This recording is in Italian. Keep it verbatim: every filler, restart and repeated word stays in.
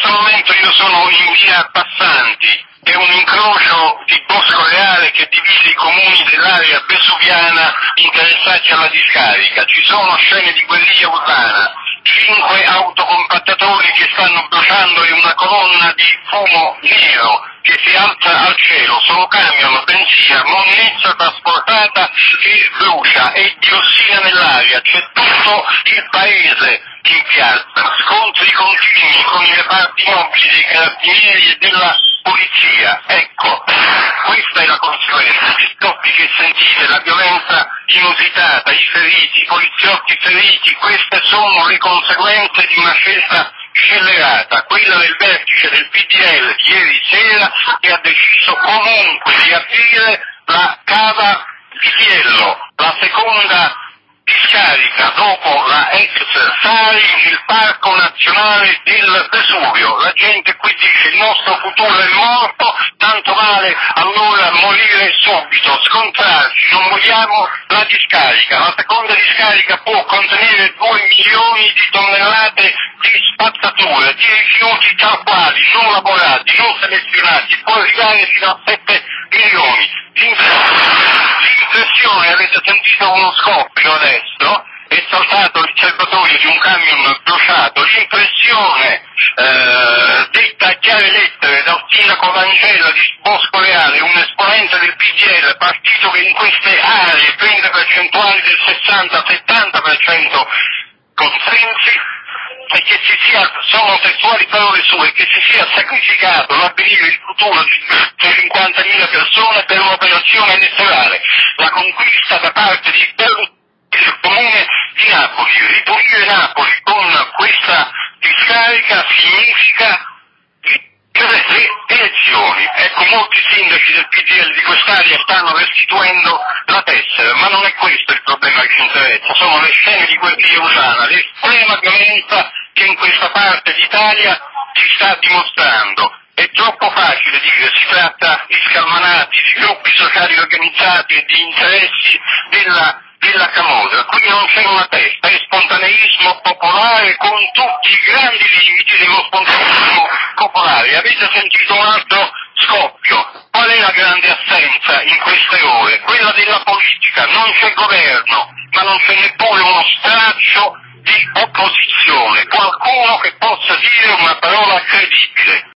questo momento io sono in via Passanti, è un incrocio di Bosco Reale che divide i comuni dell'area vesuviana interessati alla discarica. Ci sono scene di guerriglia urbana, cinque autocompattatori che stanno bruciando in una colonna di fumo nero che si alza al cielo, sono camion, benzina, monnezza trasportata che brucia e diossina nell'aria, c'è tutto il paese in piazza, scontri continui con i reparti mobili dei carabinieri e della polizia. Ecco, questa è la conseguenza, gli scopi che sentite, la violenza inusitata, i feriti, i poliziotti feriti, queste sono le conseguenze di una scelta scellerata, quella del vertice del P D L di ieri sera che ha deciso comunque di aprire la cava di Fiello, la seconda discarica dopo la ex Sari nel Parco Nazionale del Vesuvio. La gente qui dice il nostro futuro è morto, tanto vale allora morire subito, scontrarci, non vogliamo la discarica. La seconda discarica può contenere due milioni di tonnellate di spazzatura, di rifiuti tal quali, non lavorati, non selezionati, può arrivare fino a sette milioni. L'impressione, avete sentito uno scoppio adesso, è saltato il serbatoio di un camion bruciato, l'impressione eh, detta a chiare lettere dal sindaco Langella di Bosco Reale, un esponente del P D L, partito che in queste aree prende percentuali del sessanta settanta per cento consensi, e che si sia, sono testuali parole sue, che si sia sacrificato l'avvenire, il futuro di cinquantamila persone per un'operazione elettorale, la conquista da parte di Berlusconi del comune di Napoli. Ripulire Napoli con questa discarica significa le elezioni. Ecco, molti sindaci del P D L di quest'area stanno restituendo la tessera, ma non è questo il problema che ci interessa, sono le scene di guerriglia urbana, l'estrema violenza che in questa parte d'Italia si sta dimostrando. È troppo facile dire, si tratta di scalmanati, di gruppi sociali organizzati e di interessi della, della camorra. Qui non c'è una testa, è spontaneismo popolare con tutti i grandi limiti dello spontaneismo popolare. Avete sentito un altro scoppio? Qual è la grande assenza in queste ore? Quella della politica. Non c'è governo, ma non c'è neppure uno straccio di opposizione, qualcuno che possa dire una parola credibile.